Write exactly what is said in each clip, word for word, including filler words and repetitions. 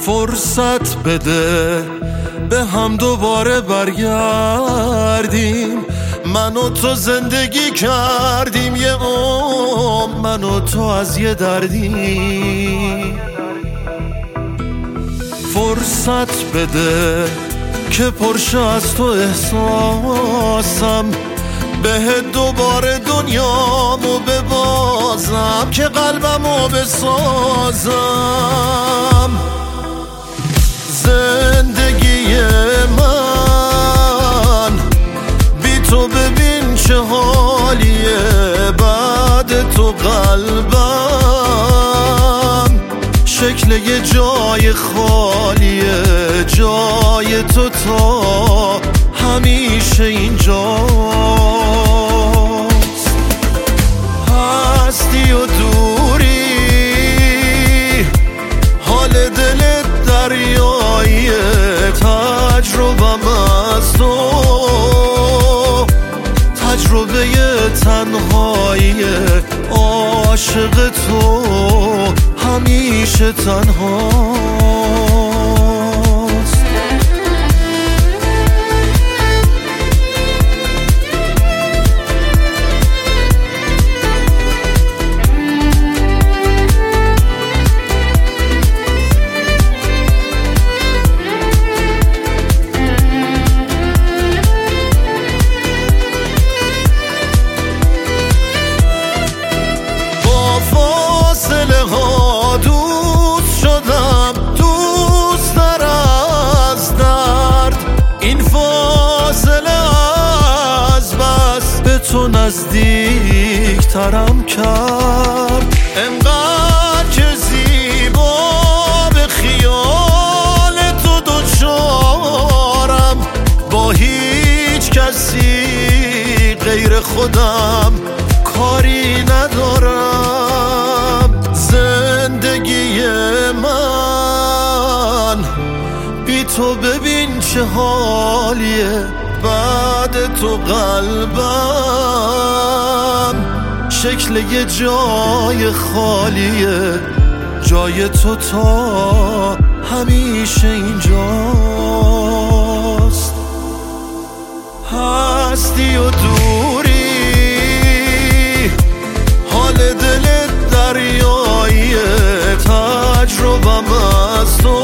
فرصت بده به هم دوباره برگردیم. من و تو زندگی کردیم یه عمر، من و تو از یه دردیم. فرصت بده که پرشه از تو احساسم، بهت دوباره دنیامو ببازم که قلبمو بسازم. زندگی من بی تو ببین چه حالیه، بعد تو قلبم شکل یه جای خالیه، جای تو تا همیشه اینجاست. هستی و دوری حال دلت دریاییه، تجربم از تو تجربه تنهاییه، عاشق تو همیشه تنهاست. دوست شدم دوست تر از درد، این فاصله از بس به تو نزدیک ترم کرد. انقدر که زیبا به خیال تو دوچارم، با هیچ کسی غیر خودم کاری ندارم. زندگی من بی تو ببین چه حالیه، بعد تو قلبم شکل یه جای خالیه، جای تو تا همیشه اینجاست. هستی و دوری حال دلت دریاییه، تجربم از تو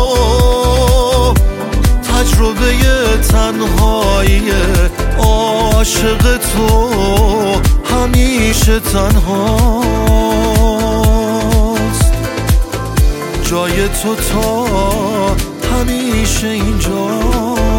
تجربه تنهاییه، عاشق تو همیشه تنهاست. جای تو تا همیشه اینجاست.